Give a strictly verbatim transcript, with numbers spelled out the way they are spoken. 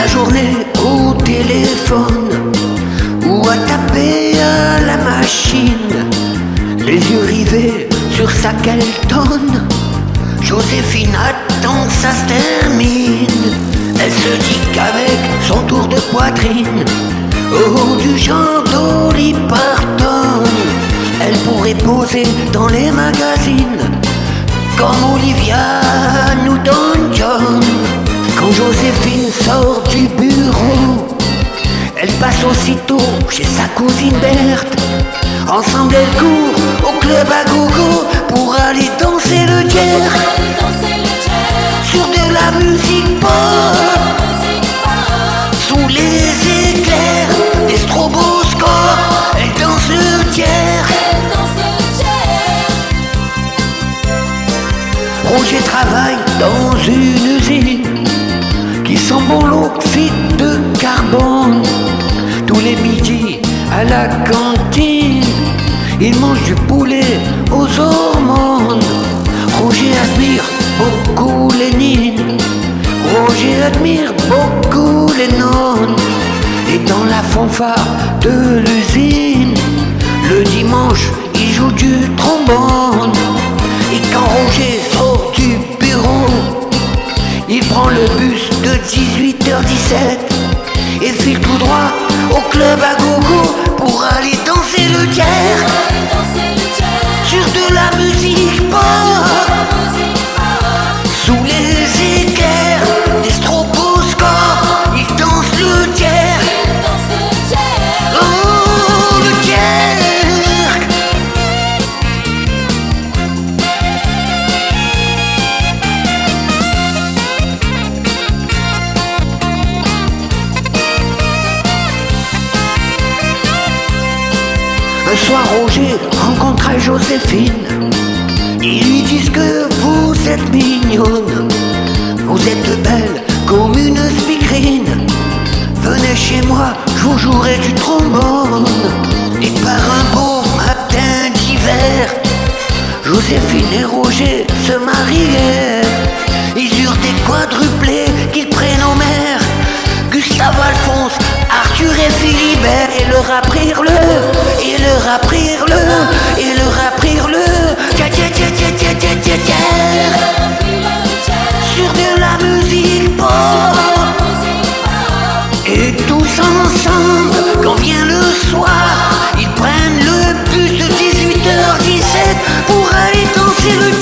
la journée au téléphone ou à taper à la machine, les yeux rivés sur sa Kelton, Joséphine attend que ça se termine. Elle se dit qu'avec son tour de poitrine, oh du genre Dolly Parton, elle pourrait poser dans les magazines comme Olivia Newton-John. Quand Joséphine sort du bureau, elle passe aussitôt chez sa cousine Berthe. Ensemble elles courent au club à gogo pour aller danser le jerk sur de la musique pop, sous les éclairs des stroboscopes. Elle danse le jerk. Roger travaille dans une usine qui sent bon l'oxyde de carbone. Tous les midis à la cantine, il mange du poulet aux hormones. Roger admire beaucoup Lénine, Roger admire beaucoup Lennon. Et dans la fanfare de l'usine, le dimanche il joue du trombone. Et quand Roger sort du bureau, il prend le bus de dix-huit heures dix-sept et file tout droit au club à gogo pour aller danser le jerk sur de la musique pop, sous les éclairs des stroboscopes. Il danse le jerk. Oh, le jerk. Un soir Roger rencontra Joséphine. Ils lui disent que vous êtes mignonne, vous êtes belle comme une speakerine. Venez chez moi, je vous jouerai du trombone. Et par un beau matin d'hiver, Joséphine et Roger se marièrent. Ils eurent des quadruplés qu'ils prénommèrent Gustave, Alphonse, Arthur et Philibert. Et leur apprirent le, et leur apprirent le, et leur apprirent le tcha tcha tcha tcha tcha tcha tcha sur de la musique pop. Et tous ensemble, quand vient le soir, ils prennent le bus de dix-huit heures dix-sept pour aller danser le